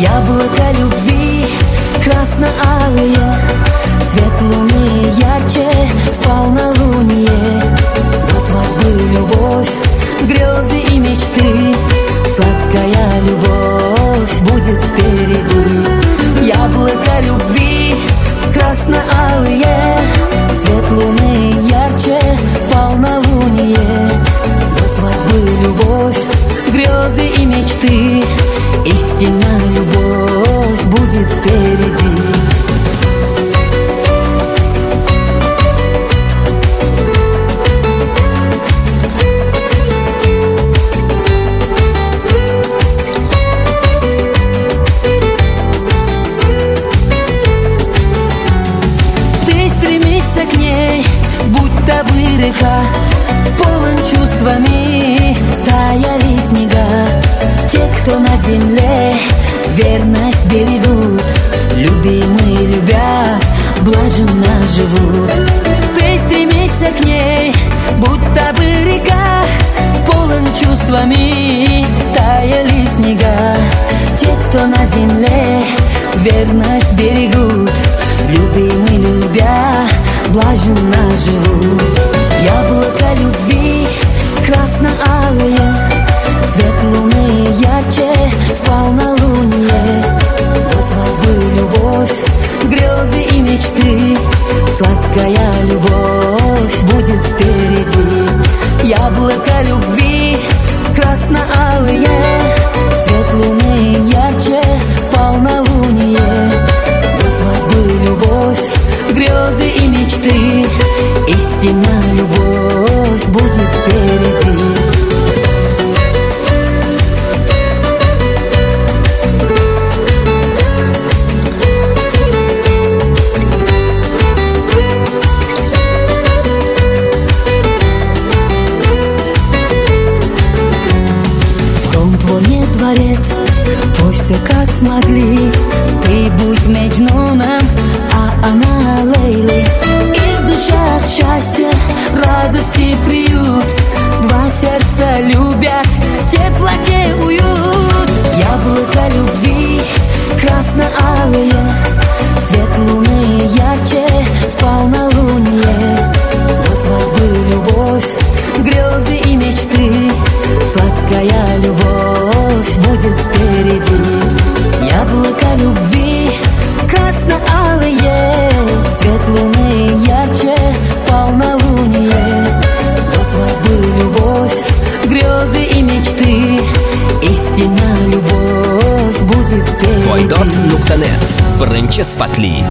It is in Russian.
Яблоко любви красно-алые, свет луны ярче в полнолуние. До свадьбы любовь, грезы и мечты, сладкая любовь будет впереди. Яблоко любви красно-алые, свет луны ярче в полнолуние. До свадьбы любовь, грезы и мечты, истинная любовь будет впереди. Ты стремишься к ней, будто бы река, полон чувствами, таяли снега. Те, кто на земле верность берегут, любимые любя, блаженно живут. Ты стремишься к ней, будто бы река, полон чувствами, таяли снега. Те, кто на земле верность берегут, любимые любя, блаженно живут. Яблоко любви красно-алые, свет луны ярче в полнолуние. До свадьбы любовь, грезы и мечты, сладкая любовь будет впереди. Яблоко любви красно-алые, свет луны ярче в полнолуние. До свадьбы любовь, грезы и мечты, истинная любовь будет впереди. Дворец, пусть все как смогли. Ты будь Меджнуном, а она Лейлой. И в душах счастье, радость и приют. Два сердца любят, в теплоте уют. Яблоко любви красно-алые, свет луны ярче в полнолуние. До свадьбы любовь, грезы и мечты, сладкая любовь будет впереди. Яблоко любви красно-алые, свет луны ярче в полнолуние. До свадьбы любовь, грезы и мечты, истинная любовь будет впереди. Voidot.net. Birinchi sifatli